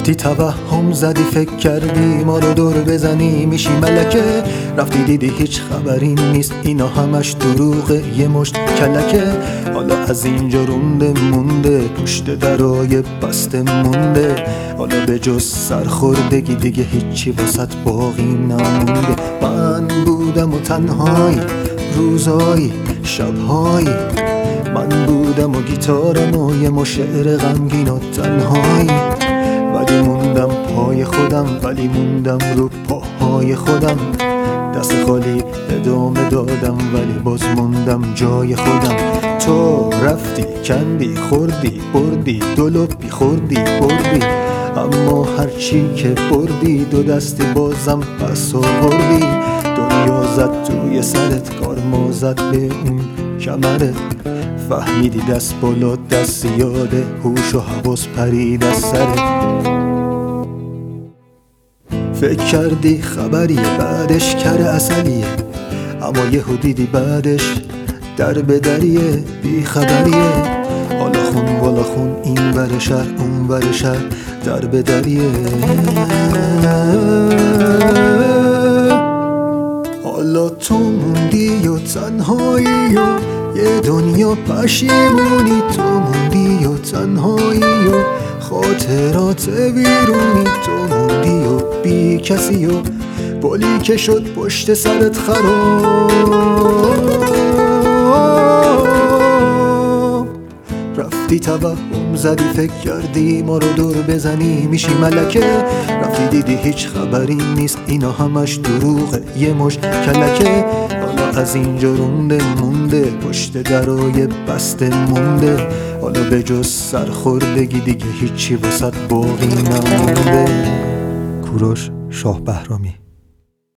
رفتی توهم زدی فکر کردی ما رو دور بزنی میشی ملکه. رفتی دیدی هیچ خبری نیست اینا همش دروغه یه مشت کلکه. حالا از اینجا رونده مونده پشت درای بسته مونده. حالا به جز سرخوردگی دیگه هیچی واسط باقی نمونده. من بودم و تنهایی روزایی شبهایی. من بودم و گیتار نویم و شعر غمگین و تنهایی. ولی موندم پای خودم ولی موندم رو پاهای خودم. دست خالی ادامه دادم ولی باز موندم جای خودم. تو رفتی کندی خوردی بردی دلوپی خوردی بردی. اما هرچی که بردی دو دستی بازم پس آوردی. دنیا زد توی سرت کارما زد به اون کمرت. فهمیدی دست بالا دست زیاده هوش و حواس پرید از سرت. فکر کردی خبریه بعدش کره اصلیه. اما یهو دیدی بعدش در به دریه بی خبریه. حالا خون بالا خون این ور شهر اون ور شهر در به دریه. حالا تو موندی و تنهایی و یه دنیا پشیمونی. تو موندی و تنهایی و خاطرات ویرونی. تو موندی و بی کسی و بولی که شد پشت سرت خراب. رفتی توهم زدی فکر کردی ما رو دور بزنی میشی ملکه. رفتی دیدی هیچ خبری نیست اینا همش دروغه یه مشت کلکه. حالا از اینجا رونده مونده پشت درای بسته مونده. حالا به جز سرخوردگی دیگه هیچی واسط باقی نمونده. کوروش شاه بهرامی.